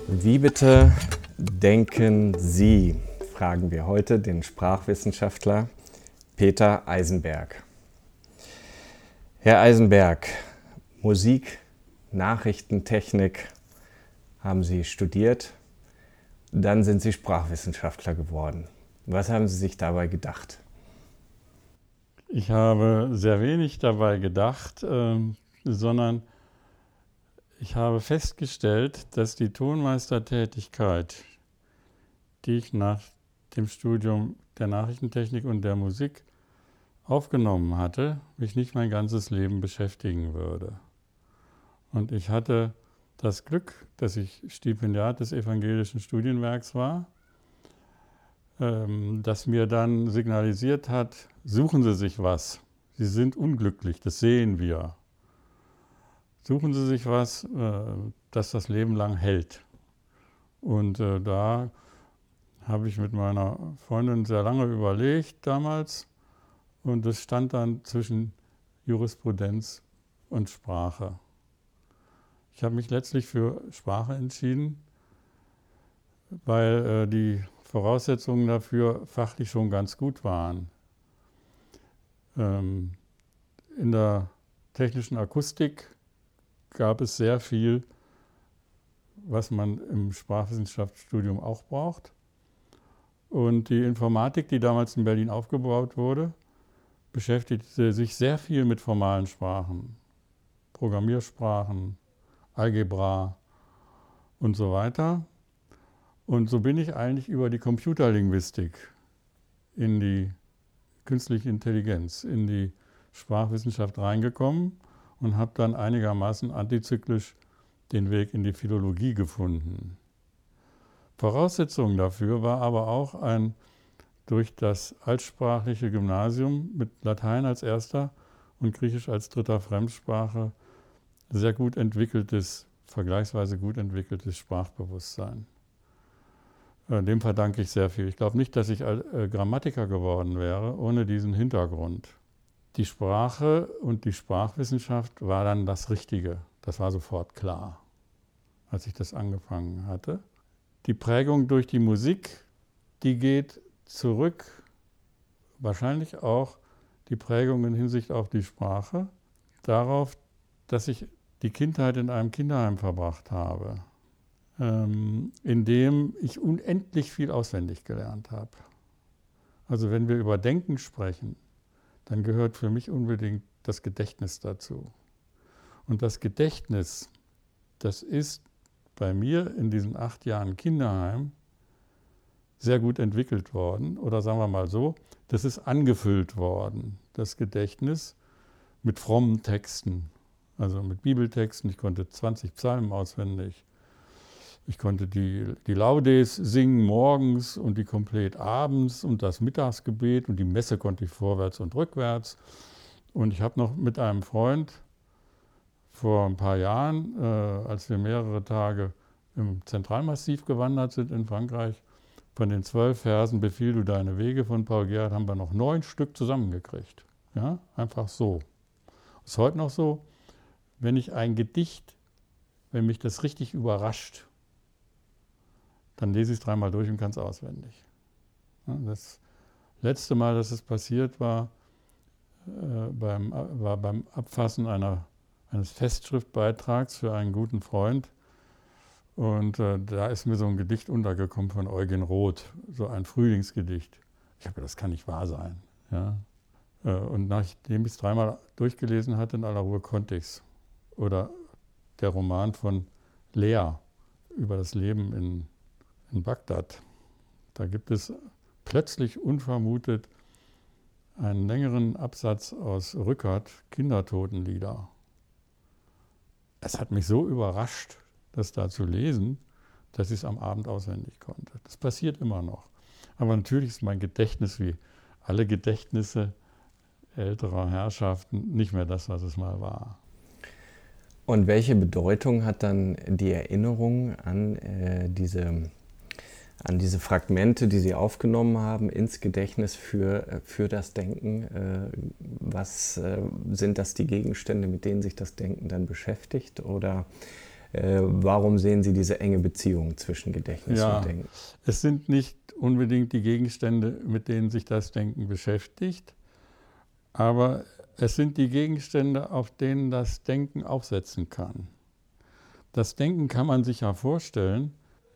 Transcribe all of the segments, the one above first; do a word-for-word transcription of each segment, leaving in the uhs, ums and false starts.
Wie bitte denken Sie, fragen wir heute den Sprachwissenschaftler Peter Eisenberg. Herr Eisenberg, Musik, Nachrichtentechnik haben Sie studiert, dann sind Sie Sprachwissenschaftler geworden. Was haben Sie sich dabei gedacht? Ich habe sehr wenig dabei gedacht, äh, sondern ich habe festgestellt, dass die Tonmeistertätigkeit, die ich nach dem Studium der Nachrichtentechnik und der Musik aufgenommen hatte, mich nicht mein ganzes Leben beschäftigen würde. Und ich hatte das Glück, dass ich Stipendiat des Evangelischen Studienwerks war, ähm, das mir dann signalisiert hat, suchen Sie sich was. Sie sind unglücklich, das sehen wir. Suchen Sie sich was, äh, das das Leben lang hält. Und äh, da habe ich mit meiner Freundin sehr lange überlegt damals. Und es stand dann zwischen Jurisprudenz und Sprache. Ich habe mich letztlich für Sprache entschieden, weil äh, die Voraussetzungen dafür fachlich schon ganz gut waren. Ähm, in der technischen Akustik gab es sehr viel, was man im Sprachwissenschaftsstudium auch braucht. Und die Informatik, die damals in Berlin aufgebaut wurde, beschäftigte sich sehr viel mit formalen Sprachen, Programmiersprachen, Algebra und so weiter. Und so bin ich eigentlich über die Computerlinguistik in die künstliche Intelligenz, in die Sprachwissenschaft reingekommen und habe dann einigermaßen antizyklisch den Weg in die Philologie gefunden. Voraussetzung dafür war aber auch ein durch das altsprachliche Gymnasium mit Latein als erster und Griechisch als dritter Fremdsprache sehr gut entwickeltes, vergleichsweise gut entwickeltes Sprachbewusstsein. Dem verdanke ich sehr viel. Ich glaube nicht, dass ich Grammatiker geworden wäre ohne diesen Hintergrund. Die Sprache und die Sprachwissenschaft war dann das Richtige. Das war sofort klar, als ich das angefangen hatte. Die Prägung durch die Musik, die geht zurück, wahrscheinlich auch die Prägung in Hinsicht auf die Sprache, darauf, dass ich die Kindheit in einem Kinderheim verbracht habe, ähm, in dem ich unendlich viel auswendig gelernt habe. Also wenn wir über Denken sprechen, dann gehört für mich unbedingt das Gedächtnis dazu. Und das Gedächtnis, das ist bei mir in diesen acht Jahren Kinderheim sehr gut entwickelt worden. Oder sagen wir mal so, das ist angefüllt worden, das Gedächtnis, mit frommen Texten. Also mit Bibeltexten. Ich konnte zwanzig Psalmen auswendig. Ich konnte die, die Laudes singen morgens und die komplett abends und das Mittagsgebet und die Messe konnte ich vorwärts und rückwärts. Und ich habe noch mit einem Freund vor ein paar Jahren, äh, als wir mehrere Tage im Zentralmassiv gewandert sind in Frankreich, von den zwölf Versen Befiehl du deine Wege von Paul Gerhardt haben wir noch neun Stück zusammengekriegt. Ja? Einfach so. Ist heute noch so, wenn ich ein Gedicht, wenn mich das richtig überrascht, dann lese ich es dreimal durch und kann es auswendig. Das letzte Mal, dass es passiert war, äh, beim, war beim Abfassen einer, eines Festschriftbeitrags für einen guten Freund. Und äh, da ist mir so ein Gedicht untergekommen von Eugen Roth, so ein Frühlingsgedicht. Ich habe gedacht, das kann nicht wahr sein. Ja? Äh, und nachdem ich es dreimal durchgelesen hatte, in aller Ruhe konnte ich es. Oder der Roman von Lea über das Leben in in Bagdad. Da gibt es plötzlich unvermutet einen längeren Absatz aus Rückert, Kindertotenlieder. Es hat mich so überrascht, das da zu lesen, dass ich es am Abend auswendig konnte. Das passiert immer noch. Aber natürlich ist mein Gedächtnis wie alle Gedächtnisse älterer Herrschaften nicht mehr das, was es mal war. Und welche Bedeutung hat dann die Erinnerung an äh, diese an diese Fragmente, die Sie aufgenommen haben, ins Gedächtnis für, für das Denken? Was sind das die Gegenstände, mit denen sich das Denken dann beschäftigt? Oder Äh, warum sehen Sie diese enge Beziehung zwischen Gedächtnis Ja, und Denken? Es sind nicht unbedingt die Gegenstände, mit denen sich das Denken beschäftigt, aber es sind die Gegenstände, auf denen das Denken aufsetzen kann. Das Denken kann man sich ja vorstellen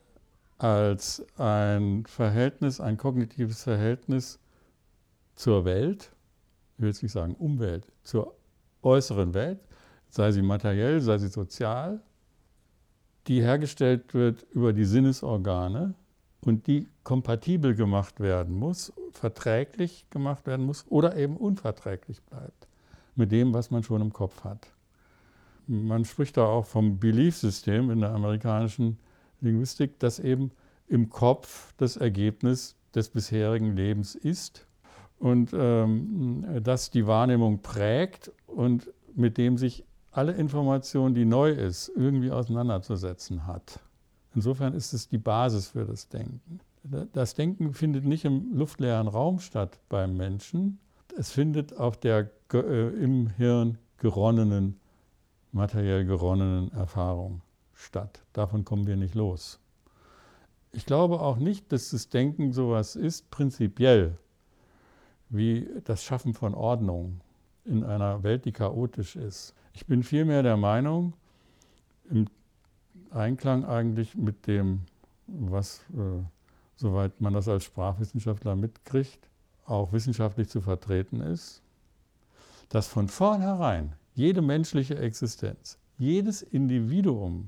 als ein Verhältnis, ein kognitives Verhältnis zur Welt, ich will jetzt nicht sagen Umwelt, zur äußeren Welt, sei sie materiell, sei sie sozial, die hergestellt wird über die Sinnesorgane und die kompatibel gemacht werden muss, verträglich gemacht werden muss oder eben unverträglich bleibt mit dem, was man schon im Kopf hat. Man spricht da auch vom Belief-System in der amerikanischen Linguistik, das eben im Kopf das Ergebnis des bisherigen Lebens ist und ähm, das die Wahrnehmung prägt und mit dem sich alle Information, die neu ist, irgendwie auseinanderzusetzen hat. Insofern ist es die Basis für das Denken. Das Denken findet nicht im luftleeren Raum statt beim Menschen. Es findet auf der äh, im Hirn geronnenen, materiell geronnenen Erfahrung statt. Davon kommen wir nicht los. Ich glaube auch nicht, dass das Denken sowas ist, prinzipiell, wie das Schaffen von Ordnung in einer Welt, die chaotisch ist. Ich bin vielmehr der Meinung, im Einklang eigentlich mit dem, was, äh, soweit man das als Sprachwissenschaftler mitkriegt, auch wissenschaftlich zu vertreten ist, dass von vornherein jede menschliche Existenz, jedes Individuum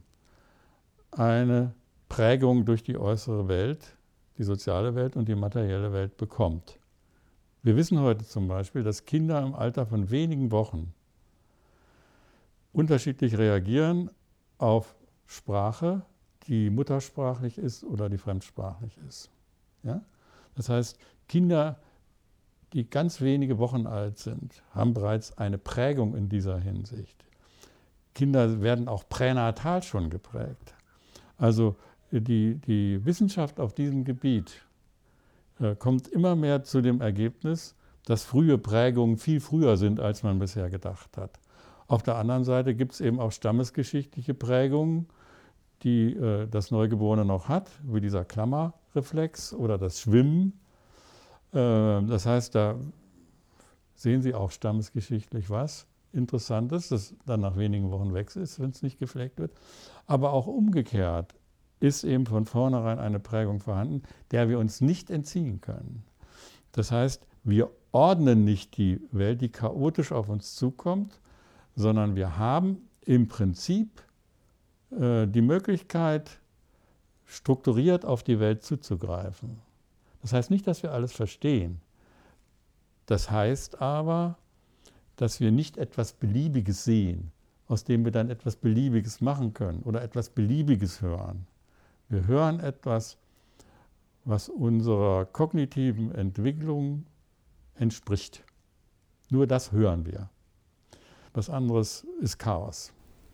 eine Prägung durch die äußere Welt, die soziale Welt und die materielle Welt bekommt. Wir wissen heute zum Beispiel, dass Kinder im Alter von wenigen Wochen unterschiedlich reagieren auf Sprache, die muttersprachlich ist oder die fremdsprachlich ist. Ja? Das heißt, Kinder, die ganz wenige Wochen alt sind, haben bereits eine Prägung in dieser Hinsicht. Kinder werden auch pränatal schon geprägt. Also die, die Wissenschaft auf diesem Gebiet äh, kommt immer mehr zu dem Ergebnis, dass frühe Prägungen viel früher sind, als man bisher gedacht hat. Auf der anderen Seite gibt es eben auch stammesgeschichtliche Prägungen, die äh, das Neugeborene noch hat, wie dieser Klammerreflex oder das Schwimmen. Äh, das heißt, da sehen Sie auch stammesgeschichtlich was Interessantes, das dann nach wenigen Wochen weg ist, wenn es nicht gepflegt wird. Aber auch umgekehrt ist eben von vornherein eine Prägung vorhanden, der wir uns nicht entziehen können. Das heißt, wir ordnen nicht die Welt, die chaotisch auf uns zukommt, sondern wir haben im Prinzip äh, die Möglichkeit, strukturiert auf die Welt zuzugreifen. Das heißt nicht, dass wir alles verstehen. Das heißt aber, dass wir nicht etwas Beliebiges sehen, aus dem wir dann etwas Beliebiges machen können oder etwas Beliebiges hören. Wir hören etwas, was unserer kognitiven Entwicklung entspricht. Nur das hören wir. Was anderes ist Chaos.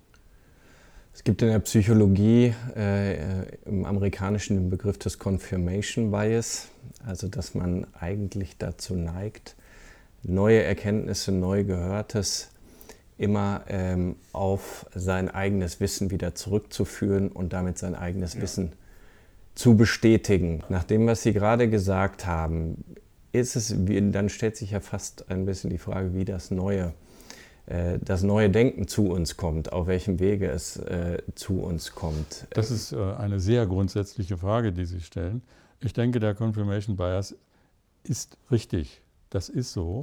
Es gibt in der Psychologie äh, im Amerikanischen den Begriff des Confirmation Bias, also dass man eigentlich dazu neigt, neue Erkenntnisse, neu Gehörtes immer ähm, auf sein eigenes Wissen wieder zurückzuführen und damit sein eigenes ja. Wissen zu bestätigen. Nach dem, was Sie gerade gesagt haben, ist es, dann stellt sich ja fast ein bisschen die Frage, wie das neue, äh, das neue Denken zu uns kommt, auf welchem Wege es äh, zu uns kommt. Das ist äh, eine sehr grundsätzliche Frage, die Sie stellen. Ich denke, der Confirmation Bias ist richtig. Das ist so.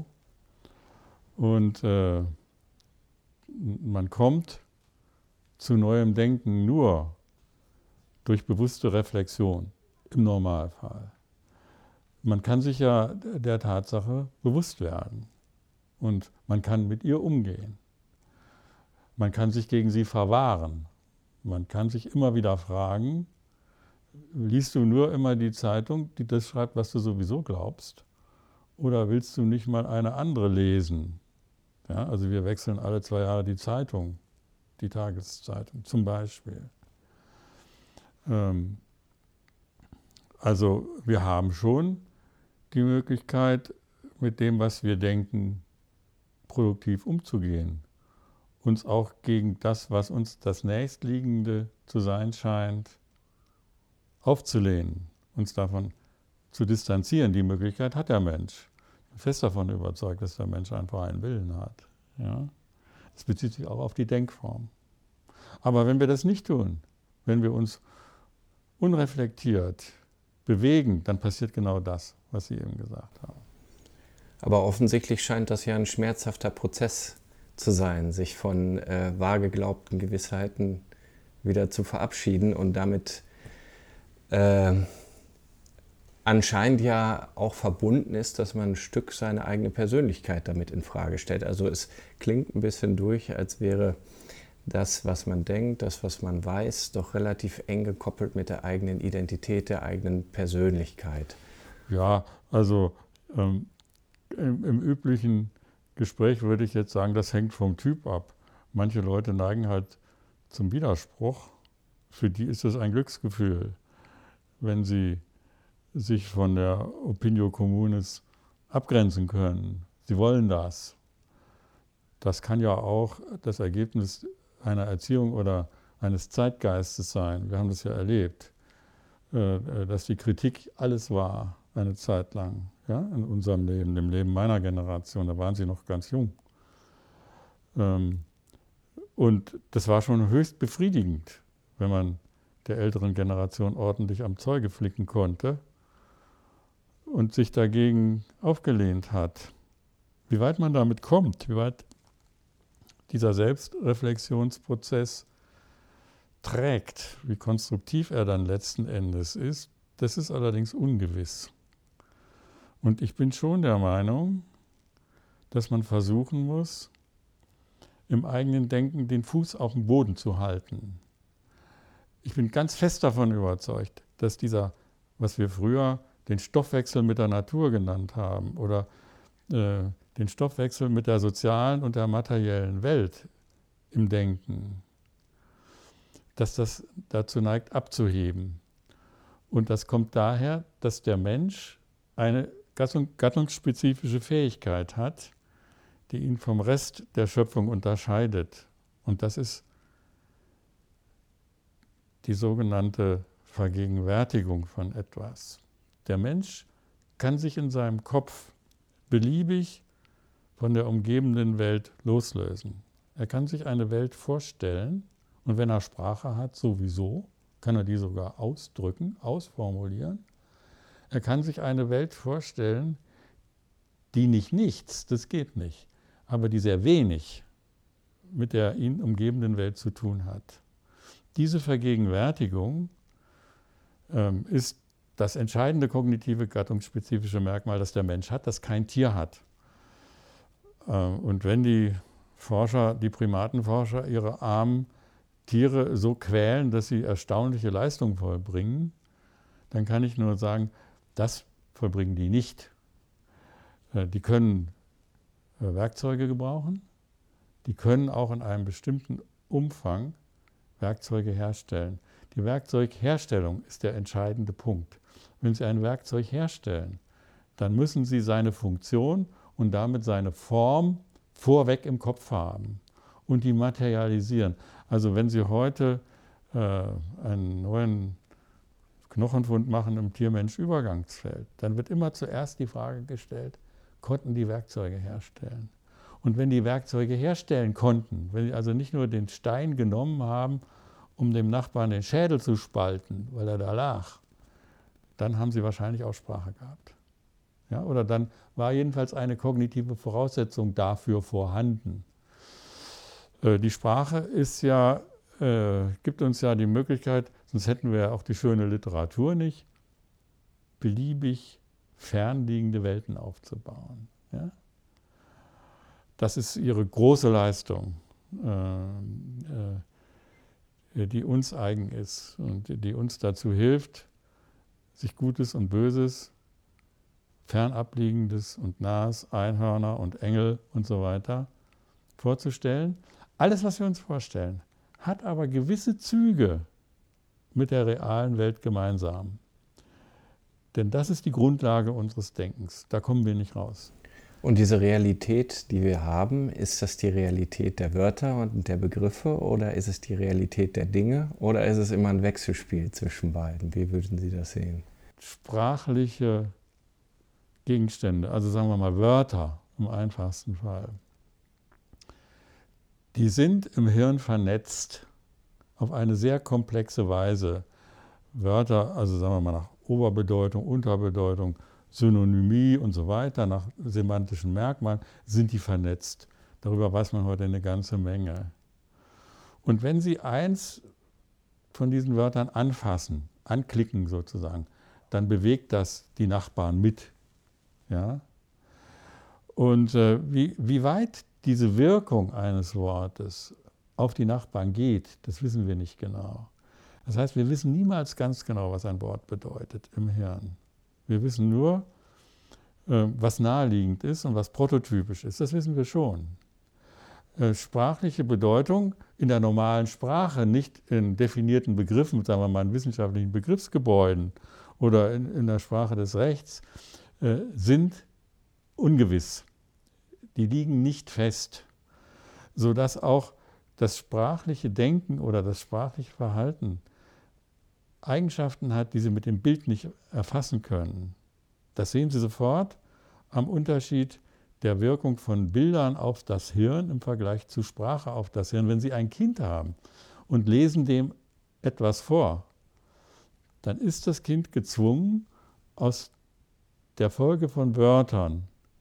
Und äh, man kommt zu neuem Denken nur durch bewusste Reflexion, im Normalfall. Man kann sich ja der Tatsache bewusst werden und man kann mit ihr umgehen. Man kann sich gegen sie verwahren. Man kann sich immer wieder fragen, liest du nur immer die Zeitung, die das schreibt, was du sowieso glaubst? Oder willst du nicht mal eine andere lesen? Ja, also wir wechseln alle zwei Jahre die Zeitung, die Tageszeitung zum Beispiel. Ähm, also wir haben schon die Möglichkeit, mit dem, was wir denken, produktiv umzugehen uns auch gegen das, was uns das Nächstliegende zu sein scheint, aufzulehnen, uns davon zu distanzieren. Die Möglichkeit hat der Mensch. Ich bin fest davon überzeugt, dass der Mensch einen freien Willen hat. Ja? Das bezieht sich auch auf die Denkform. Aber wenn wir das nicht tun, wenn wir uns unreflektiert bewegen, dann passiert genau das, was Sie eben gesagt haben. Aber offensichtlich scheint das ja ein schmerzhafter Prozess zu sein, sich von äh, wahr geglaubten Gewissheiten wieder zu verabschieden und damit äh, anscheinend ja auch verbunden ist, dass man ein Stück seine eigene Persönlichkeit damit in Frage stellt. Also es klingt ein bisschen durch, als wäre das, was man denkt, das, was man weiß, doch relativ eng gekoppelt mit der eigenen Identität, der eigenen Persönlichkeit. Ja, also ähm, im, im üblichen Gespräch würde ich jetzt sagen, das hängt vom Typ ab. Manche Leute neigen halt zum Widerspruch. Für die ist es ein Glücksgefühl, wenn sie sich von der Opinio Communis abgrenzen können. Sie wollen das. Das kann ja auch das Ergebnis einer Erziehung oder eines Zeitgeistes sein. Wir haben das ja erlebt, dass die Kritik alles war, eine Zeit lang, ja, in unserem Leben, dem Leben meiner Generation. Da waren Sie noch ganz jung. Und das war schon höchst befriedigend, wenn man der älteren Generation ordentlich am Zeuge flicken konnte und sich dagegen aufgelehnt hat. Wie weit man damit kommt, wie weit dieser Selbstreflexionsprozess trägt, wie konstruktiv er dann letzten Endes ist, das ist allerdings ungewiss. Und ich bin schon der Meinung, dass man versuchen muss, im eigenen Denken den Fuß auf dem Boden zu halten. Ich bin ganz fest davon überzeugt, dass dieser, was wir früher den Stoffwechsel mit der Natur genannt haben oder äh, den Stoffwechsel mit der sozialen und der materiellen Welt im Denken, dass das dazu neigt, abzuheben. Und das kommt daher, dass der Mensch eine gattungsspezifische Fähigkeit hat, die ihn vom Rest der Schöpfung unterscheidet. Und das ist die sogenannte Vergegenwärtigung von etwas. Der Mensch kann sich in seinem Kopf beliebig von der umgebenden Welt loslösen. Er kann sich eine Welt vorstellen und wenn er Sprache hat, sowieso, kann er die sogar ausdrücken, ausformulieren. Er kann sich eine Welt vorstellen, die nicht nichts, das geht nicht, aber die sehr wenig mit der ihn umgebenden Welt zu tun hat. Diese Vergegenwärtigung ähm, ist das entscheidende kognitive gattungsspezifische Merkmal, das der Mensch hat, das kein Tier hat. Ähm, und wenn die Forscher, die Primatenforscher, ihre armen Tiere so quälen, dass sie erstaunliche Leistungen vollbringen, dann kann ich nur sagen, das vollbringen die nicht. Äh, die können äh, Werkzeuge gebrauchen, die können auch in einem bestimmten Umfang Werkzeuge herstellen. Die Werkzeugherstellung ist der entscheidende Punkt. Wenn Sie ein Werkzeug herstellen, dann müssen Sie seine Funktion und damit seine Form vorweg im Kopf haben und die materialisieren. Also wenn Sie heute äh, einen neuen Knochenfund machen im Tier-Mensch-Übergangsfeld, dann wird immer zuerst die Frage gestellt, konnten die Werkzeuge herstellen? Und wenn die Werkzeuge herstellen konnten, wenn sie also nicht nur den Stein genommen haben, um dem Nachbarn den Schädel zu spalten, weil er da lag, dann haben sie wahrscheinlich auch Sprache gehabt. Ja, oder dann war jedenfalls eine kognitive Voraussetzung dafür vorhanden. Äh, die Sprache ist ja, äh, gibt uns ja die Möglichkeit, sonst hätten wir ja auch die schöne Literatur nicht, beliebig fernliegende Welten aufzubauen. Ja? Das ist ihre große Leistung, äh, äh, die uns eigen ist und die uns dazu hilft, sich Gutes und Böses, Fernabliegendes und Nahes, Einhörner und Engel und so weiter vorzustellen. Alles, was wir uns vorstellen, hat aber gewisse Züge mit der realen Welt gemeinsam. Denn das ist die Grundlage unseres Denkens. Da kommen wir nicht raus. Und diese Realität, die wir haben, ist das die Realität der Wörter und der Begriffe oder ist es die Realität der Dinge oder ist es immer ein Wechselspiel zwischen beiden? Wie würden Sie das sehen? Sprachliche Gegenstände, also sagen wir mal Wörter im einfachsten Fall, die sind im Hirn vernetzt auf eine sehr komplexe Weise. Wörter, also sagen wir mal nach Oberbedeutung, Unterbedeutung, Synonymie und so weiter, nach semantischen Merkmalen, sind die vernetzt. Darüber weiß man heute eine ganze Menge. Und wenn Sie eins von diesen Wörtern anfassen, anklicken sozusagen, dann bewegt das die Nachbarn mit. Ja? Und äh, wie, wie weit diese Wirkung eines Wortes auf die Nachbarn geht, das wissen wir nicht genau. Das heißt, wir wissen niemals ganz genau, was ein Wort bedeutet im Hirn. Wir wissen nur, äh, was naheliegend ist und was prototypisch ist. Das wissen wir schon. Äh, sprachliche Bedeutung in der normalen Sprache, nicht in definierten Begriffen, sagen wir mal in wissenschaftlichen Begriffsgebäuden oder in, in der Sprache des Rechts, äh, sind ungewiss. Die liegen nicht fest, sodass auch das sprachliche Denken oder das sprachliche Verhalten Eigenschaften hat, die Sie mit dem Bild nicht erfassen können. Das sehen Sie sofort am Unterschied der Wirkung von Bildern auf das Hirn im Vergleich zu Sprache auf das Hirn. Wenn Sie ein Kind haben und lesen dem etwas vor, dann ist das Kind gezwungen, aus der Folge von Wörtern,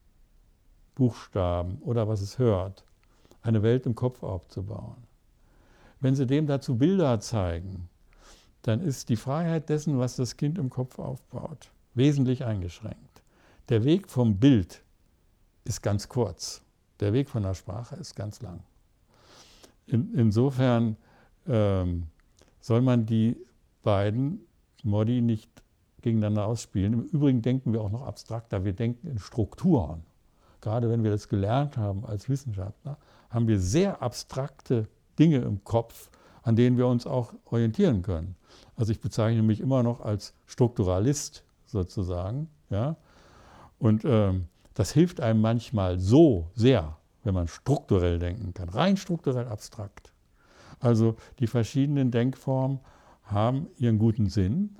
Buchstaben oder was es hört, eine Welt im Kopf aufzubauen. Wenn Sie dem dazu Bilder zeigen, dann ist die Freiheit dessen, was das Kind im Kopf aufbaut, wesentlich eingeschränkt. Der Weg vom Bild ist ganz kurz, der Weg von der Sprache ist ganz lang. In, insofern ähm, soll man die beiden Modi nicht gegeneinander ausspielen. Im Übrigen denken wir auch noch abstrakter, wir denken in Strukturen. Gerade wenn wir das gelernt haben als Wissenschaftler, haben wir sehr abstrakte Dinge im Kopf, an denen wir uns auch orientieren können. Also ich bezeichne mich immer noch als Strukturalist sozusagen. Ja? Und ähm, das hilft einem manchmal so sehr, wenn man strukturell denken kann, rein strukturell abstrakt. Also die verschiedenen Denkformen haben ihren guten Sinn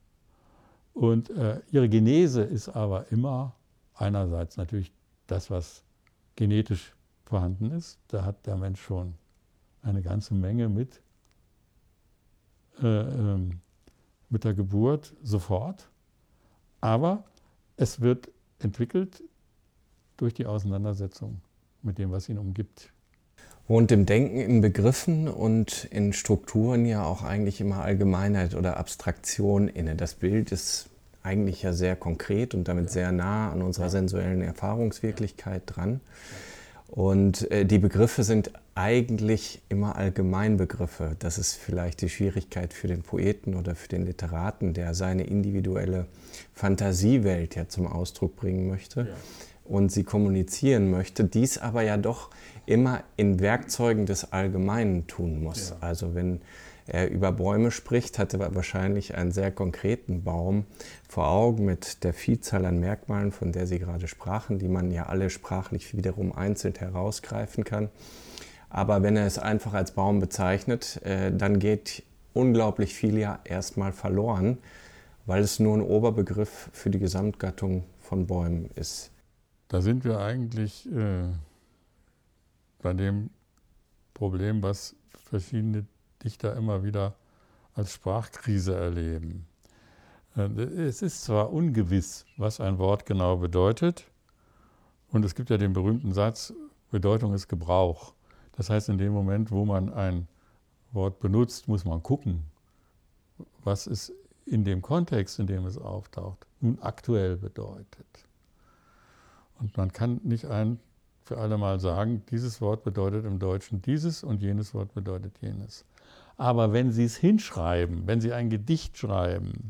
und äh, ihre Genese ist aber immer einerseits natürlich das, was genetisch vorhanden ist. Da hat der Mensch schon eine ganze Menge mit, äh, ähm, mit der Geburt sofort. Aber es wird entwickelt durch die Auseinandersetzung mit dem, was ihn umgibt. Wohnt im Denken in Begriffen und in Strukturen ja auch eigentlich immer Allgemeinheit oder Abstraktion inne. Das Bild ist eigentlich ja sehr konkret und damit sehr nah an unserer sensuellen Erfahrungswirklichkeit dran. Und äh, die Begriffe sind eigentlich immer Allgemeinbegriffe. Das ist vielleicht die Schwierigkeit für den Poeten oder für den Literaten, der seine individuelle Fantasiewelt ja zum Ausdruck bringen möchte. Ja. Und sie kommunizieren möchte, dies aber ja doch immer in Werkzeugen des Allgemeinen tun muss. Ja. Also wenn er über Bäume spricht, hat er wahrscheinlich einen sehr konkreten Baum vor Augen mit der Vielzahl an Merkmalen, von der Sie gerade sprachen, die man ja alle sprachlich wiederum einzeln herausgreifen kann. Aber wenn er es einfach als Baum bezeichnet, äh, dann geht unglaublich viel ja erstmal verloren, weil es nur ein Oberbegriff für die Gesamtgattung von Bäumen ist. Da sind wir eigentlich äh, bei dem Problem, was verschiedene Dichter immer wieder als Sprachkrise erleben. Es ist zwar ungewiss, was ein Wort genau bedeutet, und es gibt ja den berühmten Satz, Bedeutung ist Gebrauch. Das heißt, in dem Moment, wo man ein Wort benutzt, muss man gucken, was es in dem Kontext, in dem es auftaucht, nun aktuell bedeutet. Und man kann nicht ein für alle Mal sagen, dieses Wort bedeutet im Deutschen dieses und jenes Wort bedeutet jenes. Aber wenn Sie es hinschreiben, wenn Sie ein Gedicht schreiben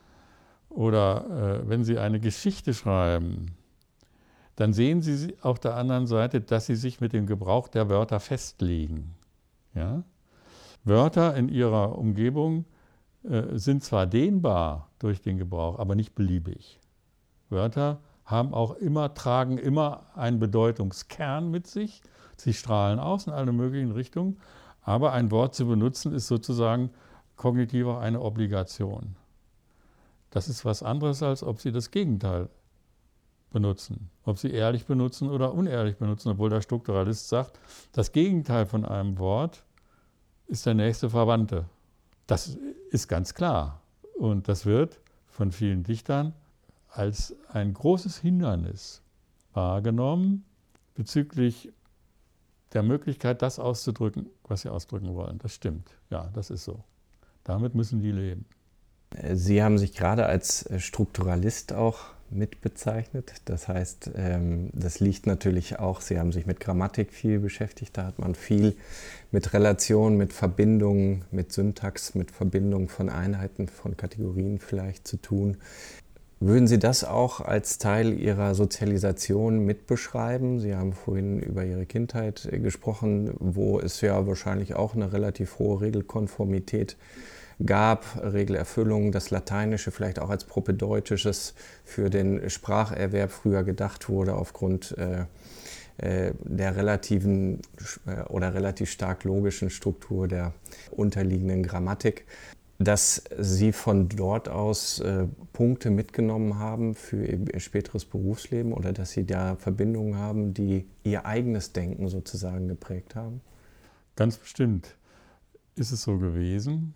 oder äh, wenn Sie eine Geschichte schreiben, dann sehen Sie auf der anderen Seite, dass Sie sich mit dem Gebrauch der Wörter festlegen. Ja? Wörter in ihrer Umgebung äh, sind zwar dehnbar durch den Gebrauch, aber nicht beliebig. Wörter haben auch immer, tragen immer einen Bedeutungskern mit sich. Sie strahlen aus in alle möglichen Richtungen. Aber ein Wort zu benutzen ist sozusagen kognitiv auch eine Obligation. Das ist was anderes, als ob Sie das Gegenteil benutzen. Ob Sie ehrlich benutzen oder unehrlich benutzen, obwohl der Strukturalist sagt, das Gegenteil von einem Wort ist der nächste Verwandte. Das ist ganz klar. Und das wird von vielen Dichtern als ein großes Hindernis wahrgenommen bezüglich der Möglichkeit, das auszudrücken, was sie ausdrücken wollen. Das stimmt. Ja, das ist so. Damit müssen die leben. Sie haben sich gerade als Strukturalist auch mitbezeichnet. Das heißt, das liegt natürlich auch, Sie haben sich mit Grammatik viel beschäftigt. Da hat man viel mit Relationen, mit Verbindungen, mit Syntax, mit Verbindungen von Einheiten, von Kategorien vielleicht zu tun. Würden Sie das auch als Teil Ihrer Sozialisation mitbeschreiben? Sie haben vorhin über Ihre Kindheit gesprochen, wo es ja wahrscheinlich auch eine relativ hohe Regelkonformität gab, Regelerfüllung, das Lateinische vielleicht auch als propedeutisches für den Spracherwerb früher gedacht wurde aufgrund äh, äh, der relativen äh, oder relativ stark logischen Struktur der unterliegenden Grammatik. Dass Sie von dort aus äh, Punkte mitgenommen haben für Ihr späteres Berufsleben oder dass Sie da Verbindungen haben, die Ihr eigenes Denken sozusagen geprägt haben? Ganz bestimmt ist es so gewesen.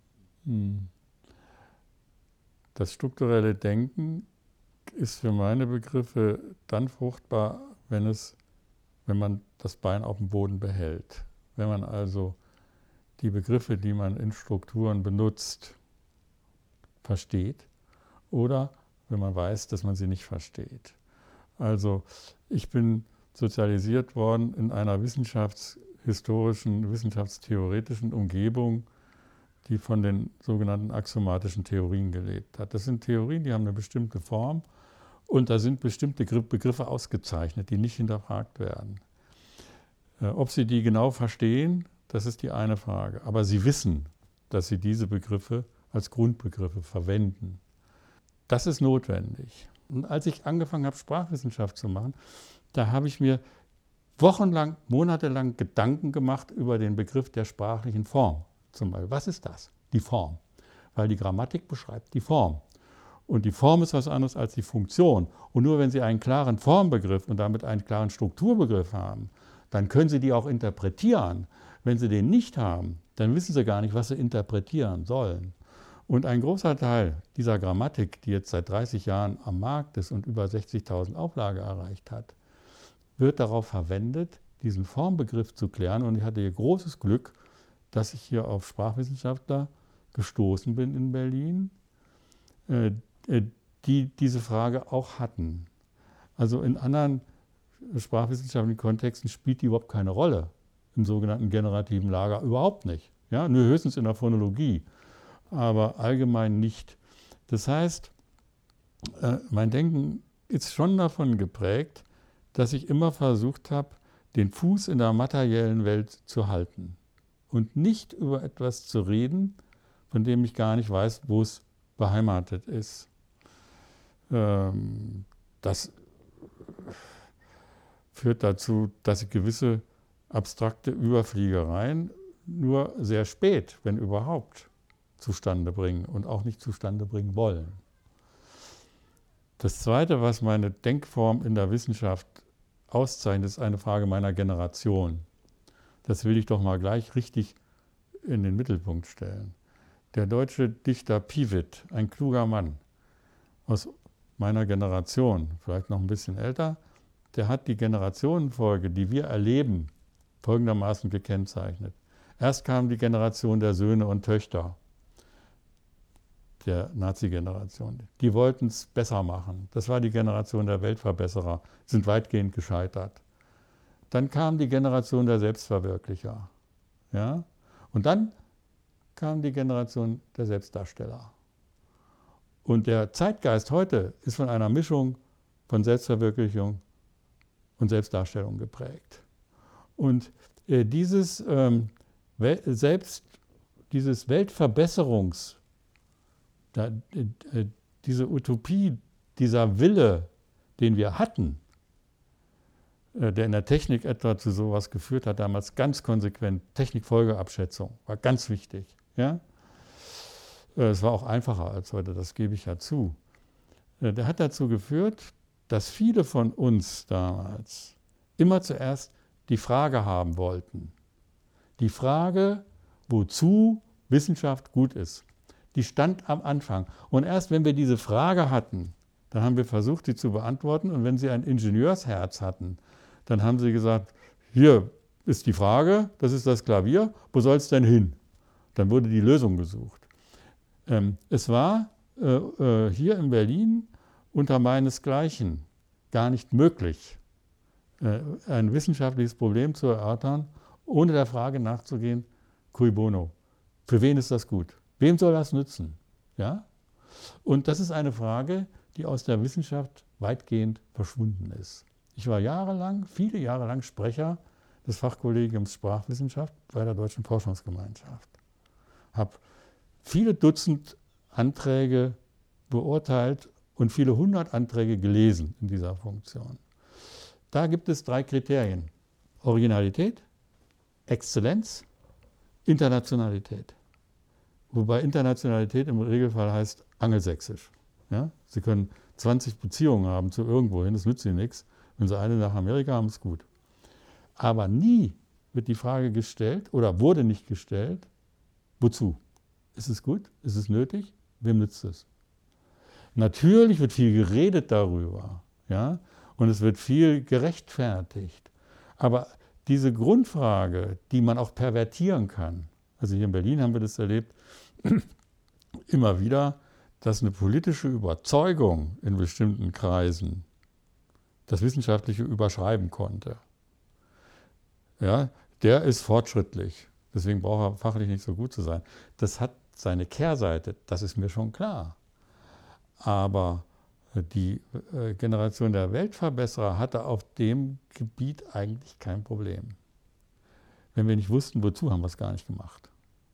Das strukturelle Denken ist für meine Begriffe dann fruchtbar, wenn, es, wenn man das Bein auf dem Boden behält. Wenn man also die Begriffe, die man in Strukturen benutzt, versteht oder wenn man weiß, dass man sie nicht versteht. Also ich bin sozialisiert worden in einer wissenschaftshistorischen, wissenschaftstheoretischen Umgebung, die von den sogenannten axiomatischen Theorien gelebt hat. Das sind Theorien, die haben eine bestimmte Form und da sind bestimmte Begriffe ausgezeichnet, die nicht hinterfragt werden. Ob Sie die genau verstehen, das ist die eine Frage. Aber Sie wissen, dass Sie diese Begriffe als Grundbegriffe verwenden. Das ist notwendig. Und als ich angefangen habe, Sprachwissenschaft zu machen, da habe ich mir wochenlang, monatelang Gedanken gemacht über den Begriff der sprachlichen Form. Zum Beispiel, was ist das? Die Form. Weil die Grammatik beschreibt die Form. Und die Form ist was anderes als die Funktion. Und nur wenn Sie einen klaren Formbegriff und damit einen klaren Strukturbegriff haben, dann können Sie die auch interpretieren. Wenn Sie den nicht haben, dann wissen Sie gar nicht, was Sie interpretieren sollen. Und ein großer Teil dieser Grammatik, die jetzt seit dreißig Jahren am Markt ist und über sechzigtausend Auflage erreicht hat, wird darauf verwendet, diesen Formbegriff zu klären. Und ich hatte hier großes Glück, dass ich hier auf Sprachwissenschaftler gestoßen bin in Berlin, die diese Frage auch hatten. Also in anderen sprachwissenschaftlichen Kontexten spielt die überhaupt keine Rolle, im sogenannten generativen Lager überhaupt nicht. Ja, nur höchstens in der Phonologie, aber allgemein nicht. Das heißt, mein Denken ist schon davon geprägt, dass ich immer versucht habe, den Fuß in der materiellen Welt zu halten. Und nicht über etwas zu reden, von dem ich gar nicht weiß, wo es beheimatet ist. Das führt dazu, dass ich gewisse abstrakte Überfliegereien nur sehr spät, wenn überhaupt, zustande bringen und auch nicht zustande bringen wollen. Das Zweite, was meine Denkform in der Wissenschaft auszeichnet, ist eine Frage meiner Generation. Das will ich doch mal gleich richtig in den Mittelpunkt stellen. Der deutsche Dichter Pivet, ein kluger Mann aus meiner Generation, vielleicht noch ein bisschen älter, der hat die Generationenfolge, die wir erleben, folgendermaßen gekennzeichnet. Erst kam die Generation der Söhne und Töchter der Nazi-Generation. Die wollten es besser machen. Das war die Generation der Weltverbesserer, sind weitgehend gescheitert. Dann kam die Generation der Selbstverwirklicher. Ja? Und dann kam die Generation der Selbstdarsteller. Und der Zeitgeist heute ist von einer Mischung von Selbstverwirklichung und Selbstdarstellung geprägt. Und äh, dieses, ähm, selbst, dieses Weltverbesserungs, da, äh, diese Utopie, dieser Wille den wir hatten, der in der Technik etwa zu sowas geführt hat, damals ganz konsequent, Technikfolgeabschätzung, war ganz wichtig. Ja? Es war auch einfacher als heute, das gebe ich ja zu. Der hat dazu geführt, dass viele von uns damals immer zuerst die Frage haben wollten. Die Frage, wozu Wissenschaft gut ist. Die stand am Anfang. Und erst wenn wir diese Frage hatten, dann haben wir versucht, sie zu beantworten. Und wenn sie ein Ingenieursherz hatten, dann haben sie gesagt, hier ist die Frage, das ist das Klavier, wo soll es denn hin? Dann wurde die Lösung gesucht. Ähm, es war äh, äh, hier in Berlin unter meinesgleichen gar nicht möglich, äh, ein wissenschaftliches Problem zu erörtern, ohne der Frage nachzugehen, cui bono, für wen ist das gut? Wem soll das nützen? Ja? Und das ist eine Frage, die aus der Wissenschaft weitgehend verschwunden ist. Ich war jahrelang, viele Jahre lang Sprecher des Fachkollegiums Sprachwissenschaft bei der Deutschen Forschungsgemeinschaft. Habe viele Dutzend Anträge beurteilt und viele hundert Anträge gelesen in dieser Funktion. Da gibt es drei Kriterien: Originalität, Exzellenz, Internationalität. Wobei Internationalität im Regelfall heißt angelsächsisch. Ja? Sie können zwanzig Beziehungen haben zu irgendwohin, das nützt Ihnen nichts. Wenn Sie eine nach Amerika haben, ist gut. Aber nie wird die Frage gestellt oder wurde nicht gestellt, wozu? Ist es gut? Ist es nötig? Wem nützt es? Natürlich wird viel geredet darüber, ja? Und es wird viel gerechtfertigt. Aber diese Grundfrage, die man auch pervertieren kann, also hier in Berlin haben wir das erlebt, immer wieder, dass eine politische Überzeugung in bestimmten Kreisen das Wissenschaftliche überschreiben konnte. Ja, der ist fortschrittlich, deswegen braucht er fachlich nicht so gut zu sein. Das hat seine Kehrseite, das ist mir schon klar. Aber die Generation der Weltverbesserer hatte auf dem Gebiet eigentlich kein Problem. Wenn wir nicht wussten, wozu, haben wir es gar nicht gemacht.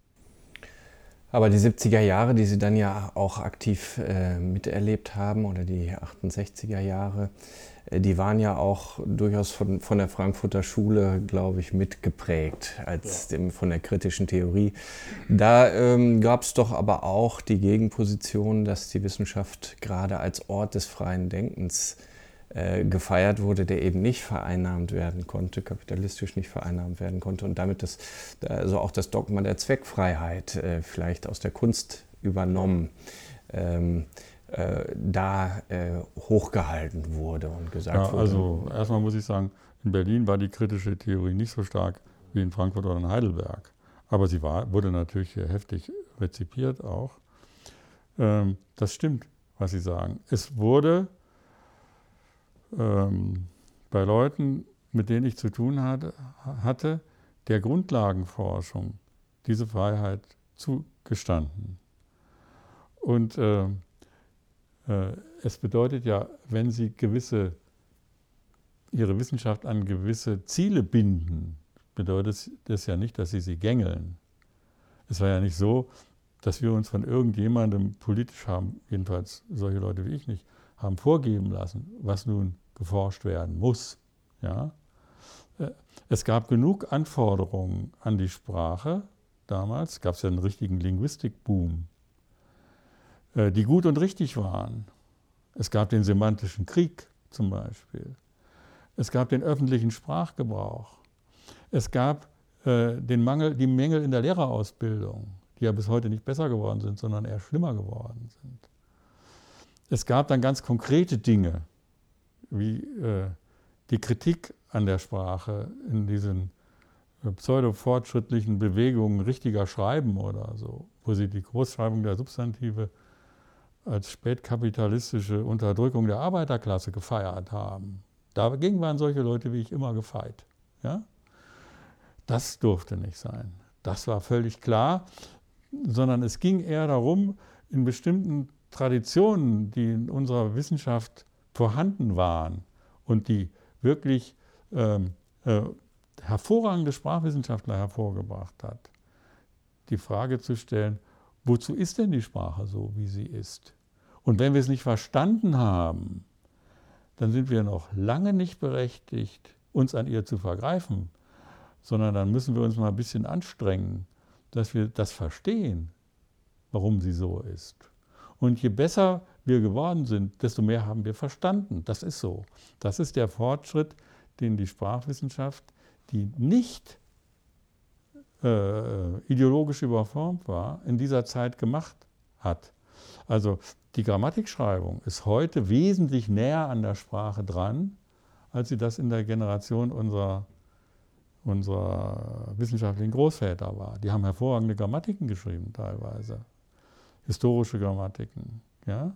Aber die siebziger Jahre, die Sie dann ja auch aktiv äh, miterlebt haben, oder die achtundsechziger Jahre, äh, die waren ja auch durchaus von, von der Frankfurter Schule, glaube ich, mitgeprägt als ja. dem, von der kritischen Theorie. Da ähm, gab es doch aber auch die Gegenposition, dass die Wissenschaft gerade als Ort des freien Denkens äh, gefeiert wurde, der eben nicht vereinnahmt werden konnte, kapitalistisch nicht vereinnahmt werden konnte und damit das, also auch das Dogma der Zweckfreiheit äh, vielleicht aus der Kunst übernommen, ähm, äh, da äh, hochgehalten wurde und gesagt ja, wurde. Also erstmal muss ich sagen, in Berlin war die kritische Theorie nicht so stark wie in Frankfurt oder in Heidelberg. Aber sie war, wurde natürlich heftig rezipiert auch. Ähm, das stimmt, was Sie sagen. Es wurde ähm, bei Leuten, mit denen ich zu tun hatte, hatte, der Grundlagenforschung diese Freiheit zugestanden. Und äh, äh, es bedeutet ja, wenn Sie gewisse, Ihre Wissenschaft an gewisse Ziele binden, bedeutet das ja nicht, dass Sie sie gängeln. Es war ja nicht so, dass wir uns von irgendjemandem politisch haben, jedenfalls solche Leute wie ich nicht, haben vorgeben lassen, was nun geforscht werden muss. Ja? Es gab genug Anforderungen an die Sprache damals, gab es ja einen richtigen Linguistikboom, die gut und richtig waren. Es gab den semantischen Krieg zum Beispiel. Es gab den öffentlichen Sprachgebrauch. Es gab äh, den Mangel, die Mängel in der Lehrerausbildung, die ja bis heute nicht besser geworden sind, sondern eher schlimmer geworden sind. Es gab dann ganz konkrete Dinge, wie äh, die Kritik an der Sprache in diesen äh, pseudo-fortschrittlichen Bewegungen richtiger Schreiben oder so, wo sie die Großschreibung der Substantive als spätkapitalistische Unterdrückung der Arbeiterklasse gefeiert haben. Dagegen waren solche Leute wie ich immer gefeit. Ja? Das durfte nicht sein. Das war völlig klar, sondern es ging eher darum, in bestimmten Traditionen, die in unserer Wissenschaft vorhanden waren und die wirklich ähm, äh, hervorragende Sprachwissenschaftler hervorgebracht hat, die Frage zu stellen, wozu ist denn die Sprache so, wie sie ist? Und wenn wir es nicht verstanden haben, dann sind wir noch lange nicht berechtigt, uns an ihr zu vergreifen, sondern dann müssen wir uns mal ein bisschen anstrengen, dass wir das verstehen, warum sie so ist. Und je besser wir geworden sind, desto mehr haben wir verstanden. Das ist so. Das ist der Fortschritt, den die Sprachwissenschaft, die nicht äh, ideologisch überformt war, in dieser Zeit gemacht hat. Also die Grammatikschreibung ist heute wesentlich näher an der Sprache dran, als sie das in der Generation unserer, unserer wissenschaftlichen Großväter war. Die haben hervorragende Grammatiken geschrieben teilweise, historische Grammatiken. Ja?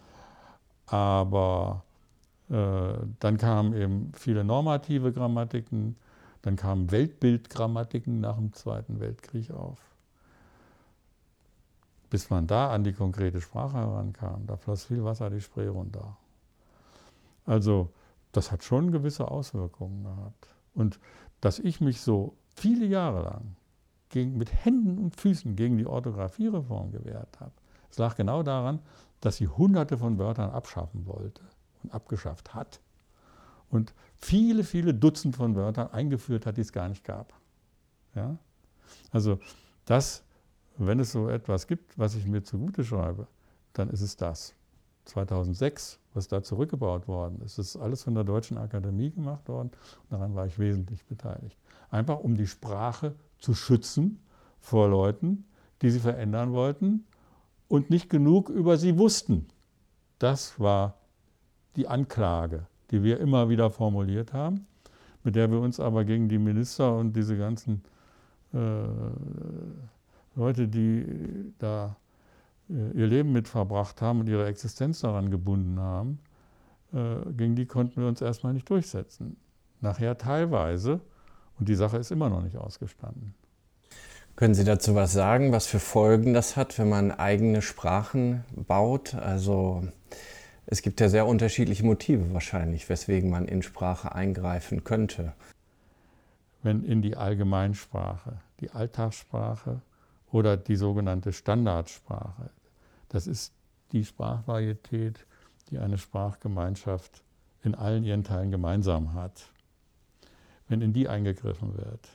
Aber äh, dann kamen eben viele normative Grammatiken, dann kamen Weltbildgrammatiken nach dem Zweiten Weltkrieg auf. Bis man da an die konkrete Sprache herankam, da floss viel Wasser die Spree runter. Also das hat schon gewisse Auswirkungen gehabt. Und dass ich mich so viele Jahre lang gegen, mit Händen und Füßen gegen die Orthographiereform gewehrt habe, es lag genau daran, dass sie hunderte von Wörtern abschaffen wollte und abgeschafft hat. Und viele, viele Dutzend von Wörtern eingeführt hat, die es gar nicht gab. Ja? Also das, wenn es so etwas gibt, was ich mir zugute schreibe, dann ist es das. zweitausendsechs, was da zurückgebaut worden ist, ist alles von der Deutschen Akademie gemacht worden. Daran war ich wesentlich beteiligt. Einfach um die Sprache zu schützen vor Leuten, die sie verändern wollten und nicht genug über sie wussten. Das war die Anklage, die wir immer wieder formuliert haben, mit der wir uns aber gegen die Minister und diese ganzen äh, Leute, die da äh, ihr Leben mit verbracht haben und ihre Existenz daran gebunden haben, äh, gegen die konnten wir uns erstmal nicht durchsetzen. Nachher teilweise, und die Sache ist immer noch nicht ausgestanden. Können Sie dazu was sagen, was für Folgen das hat, wenn man eigene Sprachen baut? Also es gibt ja sehr unterschiedliche Motive wahrscheinlich, weswegen man in Sprache eingreifen könnte. Wenn in die Allgemeinsprache, die Alltagssprache oder die sogenannte Standardsprache, das ist die Sprachvarietät, die eine Sprachgemeinschaft in allen ihren Teilen gemeinsam hat. Wenn in die eingegriffen wird,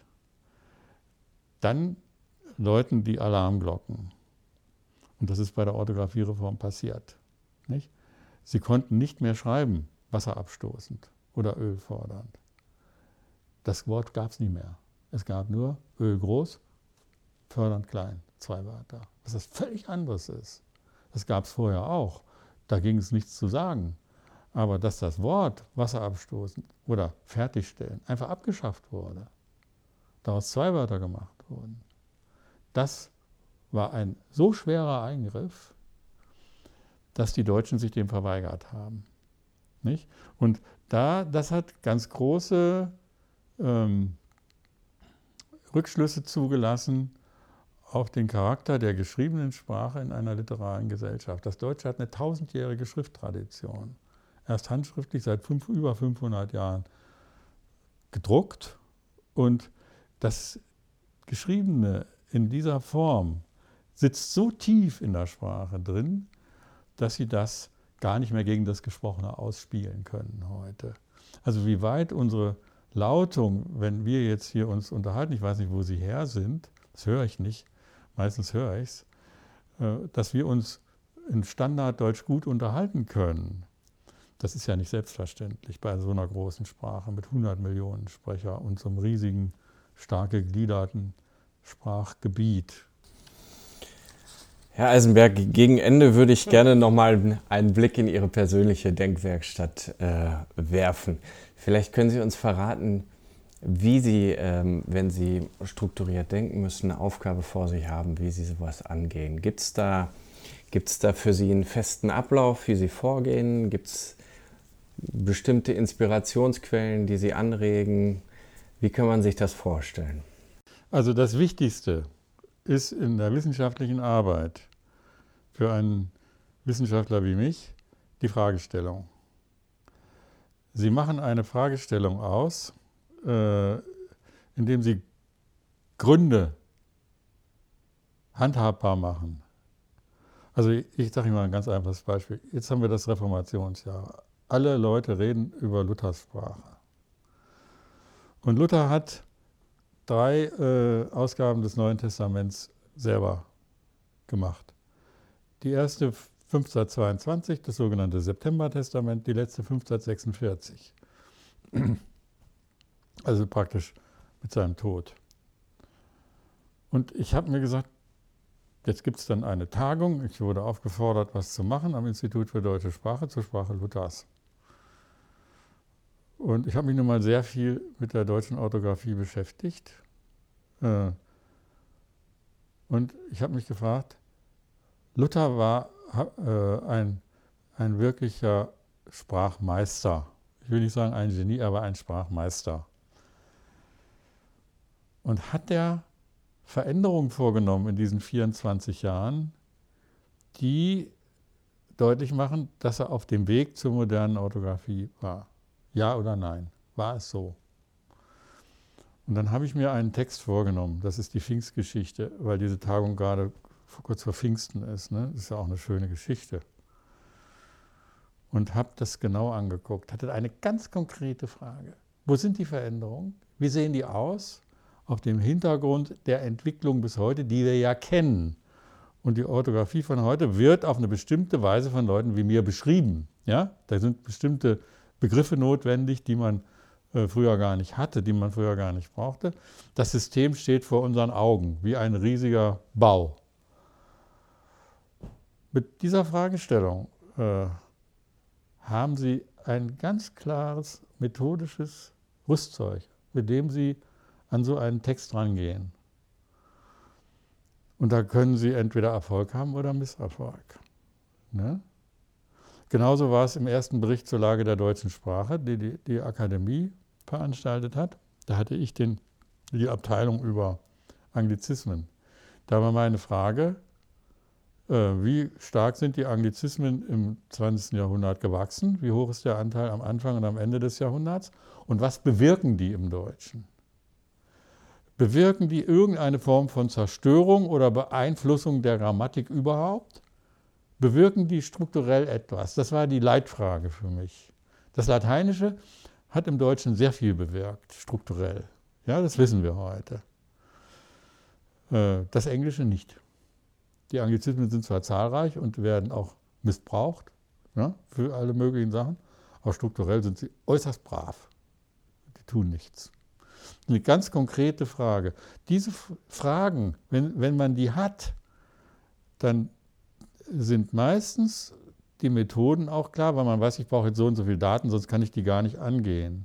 dann läuten die Alarmglocken. Und das ist bei der Orthographiereform passiert. Nicht? Sie konnten nicht mehr schreiben, wasserabstoßend oder ölfordernd. Das Wort gab es nie mehr. Es gab nur Öl groß, fördernd klein, zwei Wörter. Was das völlig anderes ist. Das gab es vorher auch. Da ging es nichts zu sagen. Aber dass das Wort wasserabstoßend oder fertigstellen einfach abgeschafft wurde, daraus zwei Wörter gemacht wurden, das war ein so schwerer Eingriff, dass die Deutschen sich dem verweigert haben. Nicht? Und da, das hat ganz große ähm, Rückschlüsse zugelassen auf den Charakter der geschriebenen Sprache in einer literaren Gesellschaft. Das Deutsche hat eine tausendjährige Schrifttradition. Erst handschriftlich seit fünf, über fünfhundert Jahren gedruckt, und das Geschriebene in dieser Form sitzt so tief in der Sprache drin, dass sie das gar nicht mehr gegen das Gesprochene ausspielen können heute. Also wie weit unsere Lautung, wenn wir jetzt hier uns unterhalten, ich weiß nicht, wo Sie her sind, das höre ich nicht, meistens höre ich es, dass wir uns in Standarddeutsch gut unterhalten können. Das ist ja nicht selbstverständlich bei so einer großen Sprache mit hundert Millionen Sprecher und so einem riesigen, stark gegliederten Sprachgebiet. Herr Eisenberg, gegen Ende würde ich gerne nochmal einen Blick in Ihre persönliche Denkwerkstatt äh, werfen. Vielleicht können Sie uns verraten, wie Sie, ähm, wenn Sie strukturiert denken müssen, eine Aufgabe vor sich haben, wie Sie sowas angehen. Gibt es da, gibt's da für Sie einen festen Ablauf, wie Sie vorgehen? Gibt es bestimmte Inspirationsquellen, die Sie anregen? Wie kann man sich das vorstellen? Also das Wichtigste ist in der wissenschaftlichen Arbeit für einen Wissenschaftler wie mich die Fragestellung. Sie machen eine Fragestellung aus, äh, indem Sie Gründe handhabbar machen. Also ich, ich sage Ihnen mal ein ganz einfaches Beispiel. Jetzt haben wir das Reformationsjahr alle Leute reden über Luthers Sprache. Und Luther hat drei äh, Ausgaben des Neuen Testaments selber gemacht. Die erste fünfzehnhundertzweiundzwanzig, das sogenannte September-Testament, die letzte fünfzehnhundertsechsundvierzig. Also praktisch mit seinem Tod. Und ich habe mir gesagt, jetzt gibt es dann eine Tagung. Ich wurde aufgefordert, was zu machen am Institut für Deutsche Sprache zur Sprache Luthers. Und ich habe mich nun mal sehr viel mit der deutschen Orthographie beschäftigt. Und ich habe mich gefragt, Luther war ein, ein wirklicher Sprachmeister. Ich will nicht sagen ein Genie, aber ein Sprachmeister. Und hat er Veränderungen vorgenommen in diesen vierundzwanzig Jahren, die deutlich machen, dass er auf dem Weg zur modernen Orthographie war. Ja oder nein? War es so? Und dann habe ich mir einen Text vorgenommen, das ist die Pfingstgeschichte, weil diese Tagung gerade kurz vor Pfingsten ist. Ne? Das ist ja auch eine schöne Geschichte. Und habe das genau angeguckt, hatte eine ganz konkrete Frage. Wo sind die Veränderungen? Wie sehen die aus? Auf dem Hintergrund der Entwicklung bis heute, die wir ja kennen. Und die Orthographie von heute wird auf eine bestimmte Weise von Leuten wie mir beschrieben. Ja? Da sind bestimmte Begriffe notwendig, die man äh, früher gar nicht hatte, die man früher gar nicht brauchte. Das System steht vor unseren Augen, wie ein riesiger Bau. Mit dieser Fragestellung äh, haben Sie ein ganz klares methodisches Rüstzeug, mit dem Sie an so einen Text rangehen. Und da können Sie entweder Erfolg haben oder Misserfolg. Ne? Genauso war es im ersten Bericht zur Lage der deutschen Sprache, die die, die Akademie veranstaltet hat. Da hatte ich den, die Abteilung über Anglizismen. Da war meine Frage, äh, wie stark sind die Anglizismen im zwanzigsten Jahrhundert gewachsen? Wie hoch ist der Anteil am Anfang und am Ende des Jahrhunderts? Und was bewirken die im Deutschen? Bewirken die irgendeine Form von Zerstörung oder Beeinflussung der Grammatik überhaupt? Bewirken die strukturell etwas? Das war die Leitfrage für mich. Das Lateinische hat im Deutschen sehr viel bewirkt, strukturell. Ja, das wissen wir heute. Das Englische nicht. Die Anglizismen sind zwar zahlreich und werden auch missbraucht, ja, für alle möglichen Sachen, aber strukturell sind sie äußerst brav. Die tun nichts. Eine ganz konkrete Frage. Diese Fragen, wenn, wenn man die hat, dann sind meistens die Methoden auch klar, weil man weiß, ich brauche jetzt so und so viele Daten, sonst kann ich die gar nicht angehen.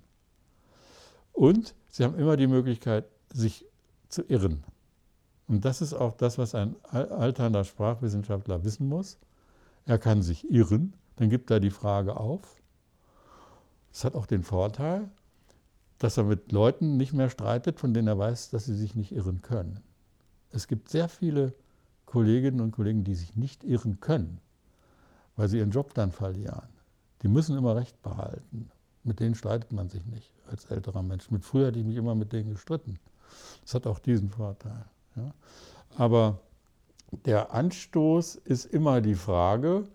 Und Sie haben immer die Möglichkeit, sich zu irren. Und das ist auch das, was ein alternder Sprachwissenschaftler wissen muss. Er kann sich irren, dann gibt er die Frage auf. Das hat auch den Vorteil, dass er mit Leuten nicht mehr streitet, von denen er weiß, dass sie sich nicht irren können. Es gibt sehr viele Kolleginnen und Kollegen, die sich nicht irren können, weil sie ihren Job dann verlieren. Die müssen immer Recht behalten. Mit denen streitet man sich nicht als älterer Mensch. Mit früher hatte ich mich immer mit denen gestritten. Das hat auch diesen Vorteil. Ja. Aber der Anstoß ist immer die Frage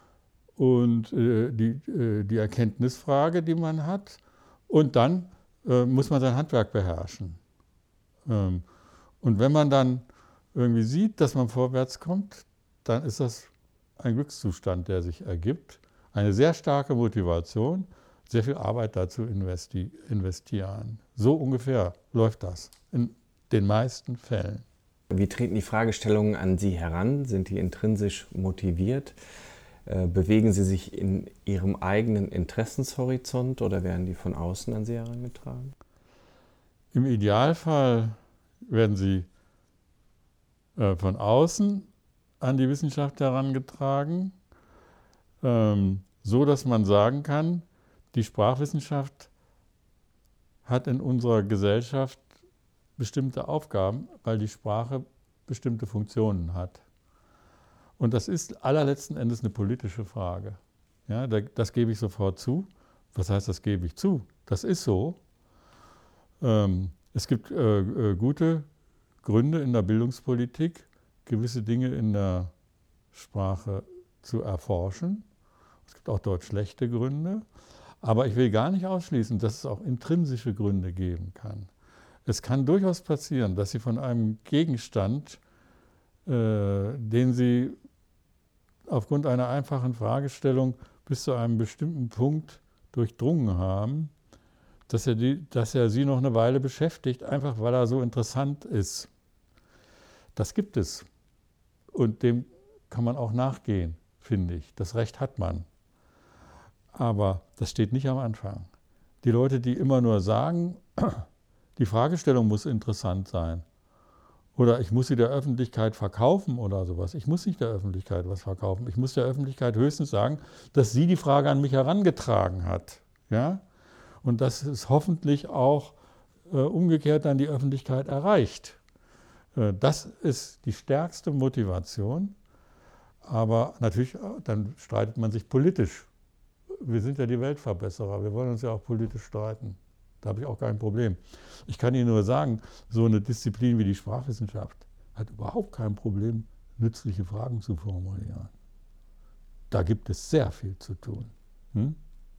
und äh, die, äh, die Erkenntnisfrage, die man hat. Und dann äh, muss man sein Handwerk beherrschen. Ähm, und wenn man dann irgendwie sieht, dass man vorwärts kommt, dann ist das ein Glückszustand, der sich ergibt. Eine sehr starke Motivation, sehr viel Arbeit dazu investi- investieren. So ungefähr läuft das in den meisten Fällen. Wie treten die Fragestellungen an Sie heran? Sind die intrinsisch motiviert? Äh, bewegen Sie sich in Ihrem eigenen Interessenshorizont oder werden die von außen an Sie herangetragen? Im Idealfall werden sie äh, von außen an die Wissenschaft herangetragen, ähm, so dass man sagen kann, die Sprachwissenschaft hat in unserer Gesellschaft bestimmte Aufgaben, weil die Sprache bestimmte Funktionen hat. Und das ist allerletzten Endes eine politische Frage. Ja, das gebe ich sofort zu. Was heißt, das gebe ich zu? Das ist so. Ähm, es gibt äh, äh, gute Gründe in der Bildungspolitik, gewisse Dinge in der Sprache zu erforschen. Es gibt auch dort schlechte Gründe. Aber ich will gar nicht ausschließen, dass es auch intrinsische Gründe geben kann. Es kann durchaus passieren, dass Sie von einem Gegenstand, äh, den Sie aufgrund einer einfachen Fragestellung bis zu einem bestimmten Punkt durchdrungen haben, dass er, die, dass er Sie noch eine Weile beschäftigt, einfach weil er so interessant ist. Das gibt es. Und dem kann man auch nachgehen, finde ich. Das Recht hat man. Aber das steht nicht am Anfang. Die Leute, die immer nur sagen, die Fragestellung muss interessant sein oder ich muss sie der Öffentlichkeit verkaufen oder sowas. Ich muss nicht der Öffentlichkeit was verkaufen. Ich muss der Öffentlichkeit höchstens sagen, dass sie die Frage an mich herangetragen hat. Ja? Und dass es hoffentlich auch äh, umgekehrt dann die Öffentlichkeit erreicht. Äh, das ist die stärkste Motivation. Aber natürlich, dann streitet man sich politisch. Wir sind ja die Weltverbesserer, wir wollen uns ja auch politisch streiten. Da habe ich auch kein Problem. Ich kann Ihnen nur sagen, so eine Disziplin wie die Sprachwissenschaft hat überhaupt kein Problem, nützliche Fragen zu formulieren. Da gibt es sehr viel zu tun. Hm?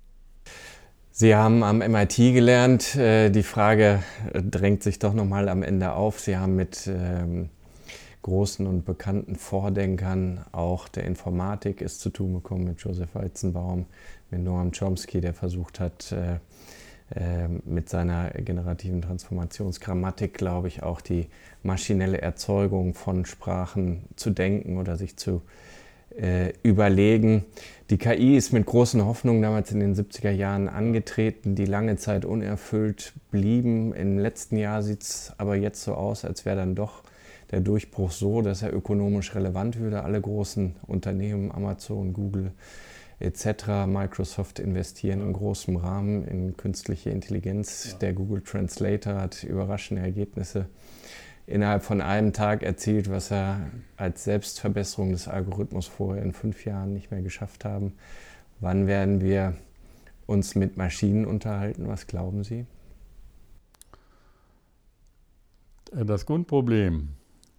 Sie haben am M I T gelernt, die Frage drängt sich doch nochmal am Ende auf. Sie haben mit ähm, großen und bekannten Vordenkern auch der Informatik ist zu tun bekommen, mit Joseph Weizenbaum, mit Noam Chomsky, der versucht hat, äh, äh, mit seiner generativen Transformationsgrammatik, glaube ich, auch die maschinelle Erzeugung von Sprachen zu denken oder sich zu äh, überlegen. Die K I ist mit großen Hoffnungen damals in den siebziger Jahren angetreten, die lange Zeit unerfüllt blieben. Im letzten Jahr sieht es aber jetzt so aus, als wäre dann doch der Durchbruch so, dass er ökonomisch relevant würde. Alle großen Unternehmen, Amazon, Google et cetera, Microsoft investieren in großem Rahmen in künstliche Intelligenz. Ja. Der Google Translator hat überraschende Ergebnisse innerhalb von einem Tag erzielt, was er als Selbstverbesserung des Algorithmus vorher in fünf Jahren nicht mehr geschafft haben. Wann werden wir uns mit Maschinen unterhalten? Was glauben Sie? Das Grundproblem,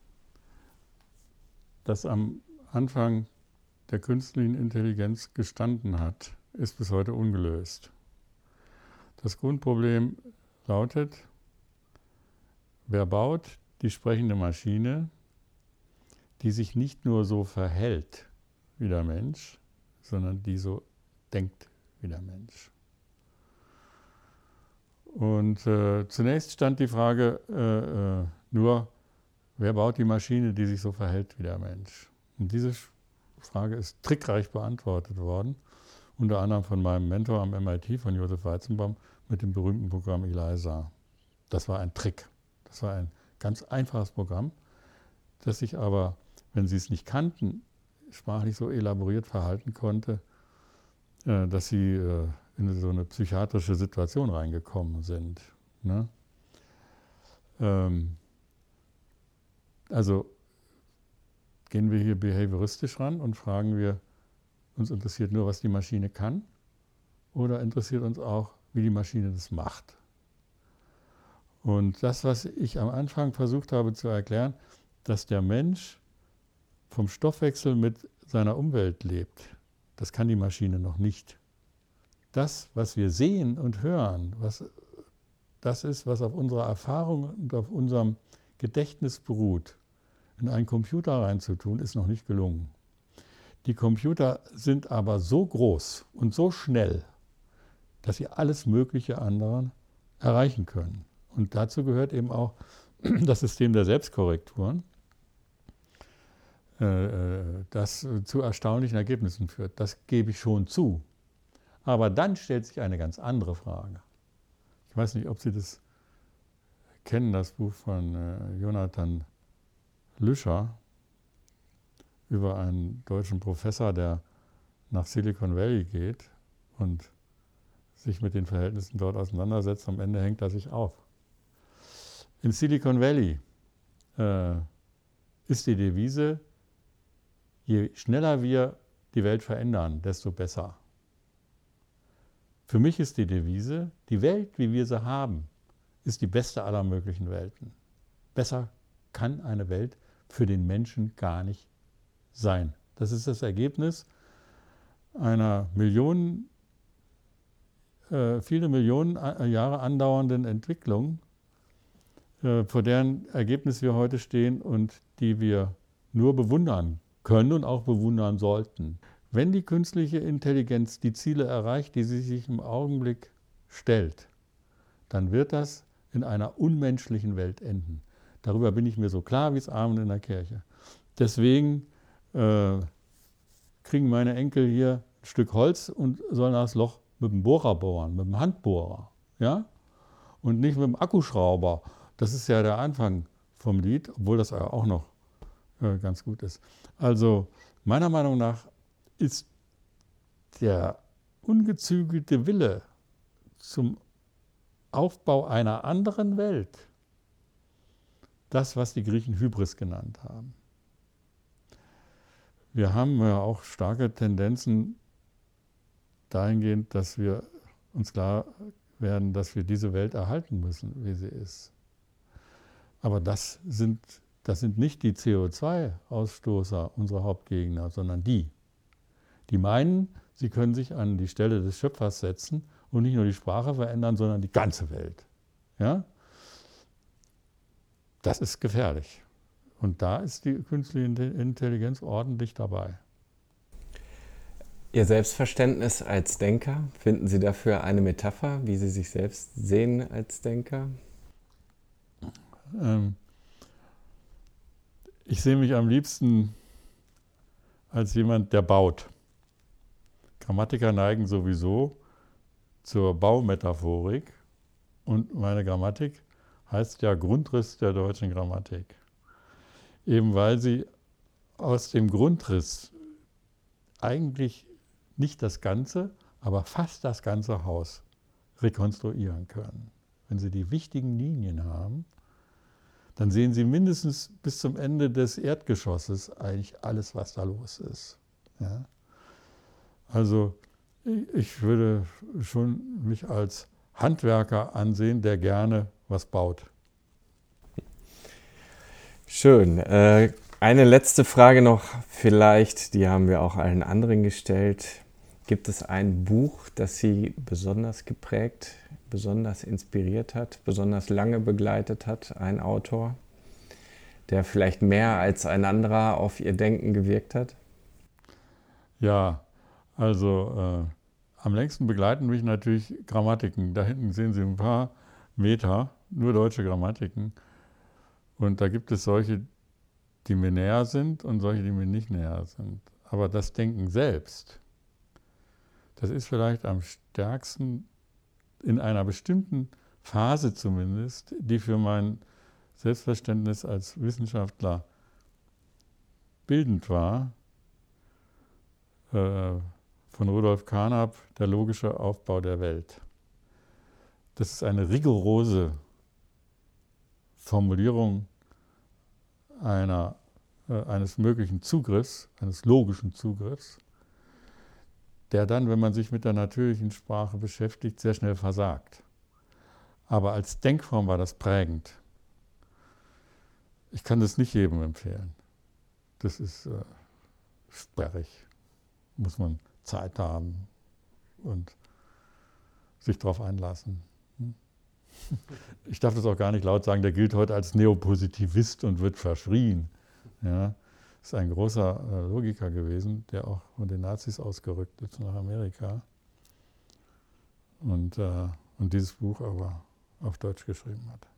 das am Anfang der künstlichen Intelligenz gestanden hat, ist bis heute ungelöst. Das Grundproblem lautet, wer baut die sprechende Maschine, die sich nicht nur so verhält wie der Mensch, sondern die so denkt wie der Mensch. Und äh, zunächst stand die Frage äh, äh, nur, wer baut die Maschine, die sich so verhält wie der Mensch? Und diese Frage ist trickreich beantwortet worden, unter anderem von meinem Mentor am M I T, von Joseph Weizenbaum, mit dem berühmten Programm ELIZA. Das war ein Trick. Das war ein ganz einfaches Programm, das sich aber, wenn Sie es nicht kannten, sprachlich so elaboriert verhalten konnte, äh, dass Sie äh, in so eine psychiatrische Situation reingekommen sind. Ne? Ähm, also gehen wir hier behavioristisch ran und fragen wir, uns interessiert nur, was die Maschine kann, oder interessiert uns auch, wie die Maschine das macht? Und das, was ich am Anfang versucht habe zu erklären, dass der Mensch vom Stoffwechsel mit seiner Umwelt lebt, das kann die Maschine noch nicht. Das, was wir sehen und hören, was, das ist, was auf unserer Erfahrung und auf unserem Gedächtnis beruht. In einen Computer reinzutun, ist noch nicht gelungen. Die Computer sind aber so groß und so schnell, dass sie alles Mögliche anderen erreichen können. Und dazu gehört eben auch das System der Selbstkorrekturen, das zu erstaunlichen Ergebnissen führt. Das gebe ich schon zu. Aber dann stellt sich eine ganz andere Frage. Ich weiß nicht, ob Sie das kennen, das Buch von Jonathan Lüscher über einen deutschen Professor, der nach Silicon Valley geht und sich mit den Verhältnissen dort auseinandersetzt. Am Ende hängt er sich auf. In Silicon Valley äh, ist die Devise, je schneller wir die Welt verändern, desto besser. Für mich ist die Devise, die Welt, wie wir sie haben, ist die beste aller möglichen Welten. Besser kann eine Welt für den Menschen gar nicht sein. Das ist das Ergebnis einer Millionen, äh, viele Millionen Jahre andauernden Entwicklung, äh, vor deren Ergebnis wir heute stehen und die wir nur bewundern können und auch bewundern sollten. Wenn die künstliche Intelligenz die Ziele erreicht, die sie sich im Augenblick stellt, dann wird das in einer unmenschlichen Welt enden. Darüber bin ich mir so klar wie das Amen in der Kirche. Deswegen äh, kriegen meine Enkel hier ein Stück Holz und sollen das Loch mit dem Bohrer bohren, mit dem Handbohrer. Ja? Und nicht mit dem Akkuschrauber. Das ist ja der Anfang vom Lied, obwohl das ja auch noch äh, ganz gut ist. Also meiner Meinung nach ist der ungezügelte Wille zum Aufbau einer anderen Welt das, was die Griechen Hybris genannt haben. Wir haben ja auch starke Tendenzen dahingehend, dass wir uns klar werden, dass wir diese Welt erhalten müssen, wie sie ist. Aber das sind, das sind nicht die C O zwei Ausstoßer, unsere Hauptgegner, sondern die, die meinen, sie können sich an die Stelle des Schöpfers setzen und nicht nur die Sprache verändern, sondern die ganze Welt. Ja? Das ist gefährlich. Und da ist die künstliche Intelligenz ordentlich dabei. Ihr Selbstverständnis als Denker, finden Sie dafür eine Metapher, wie Sie sich selbst sehen als Denker? Ähm, ich sehe mich am liebsten als jemand, der baut. Grammatiker neigen sowieso zur Baumetaphorik und meine Grammatik heißt ja Grundriss der deutschen Grammatik. Eben weil sie aus dem Grundriss eigentlich nicht das Ganze, aber fast das ganze Haus rekonstruieren können. Wenn Sie die wichtigen Linien haben, dann sehen Sie mindestens bis zum Ende des Erdgeschosses eigentlich alles, was da los ist. Ja? Also ich würde schon mich als Handwerker ansehen, der gerne was baut. Schön. Äh, eine letzte Frage noch vielleicht, die haben wir auch allen anderen gestellt. Gibt es ein Buch, das Sie besonders geprägt, besonders inspiriert hat, besonders lange begleitet hat, ein Autor, der vielleicht mehr als ein anderer auf Ihr Denken gewirkt hat? Ja, also äh, am längsten begleiten mich natürlich Grammatiken. Da hinten sehen Sie ein paar Meter, nur deutsche Grammatiken. Und da gibt es solche, die mir näher sind und solche, die mir nicht näher sind. Aber das Denken selbst, das ist vielleicht am stärksten in einer bestimmten Phase zumindest, die für mein Selbstverständnis als Wissenschaftler bildend war, äh, von Rudolf Carnap, Der logische Aufbau der Welt. Das ist eine rigorose Formulierung einer, äh, eines möglichen Zugriffs, eines logischen Zugriffs, der dann, wenn man sich mit der natürlichen Sprache beschäftigt, sehr schnell versagt. Aber als Denkform war das prägend. Ich kann das nicht jedem empfehlen. Das ist äh, sperrig. Muss man Zeit haben und sich darauf einlassen. Ich darf das auch gar nicht laut sagen, der gilt heute als Neopositivist und wird verschrien. Ja, ist ein großer äh, Logiker gewesen, der auch von den Nazis ausgerückt ist nach Amerika und, äh, und dieses Buch aber auf Deutsch geschrieben hat.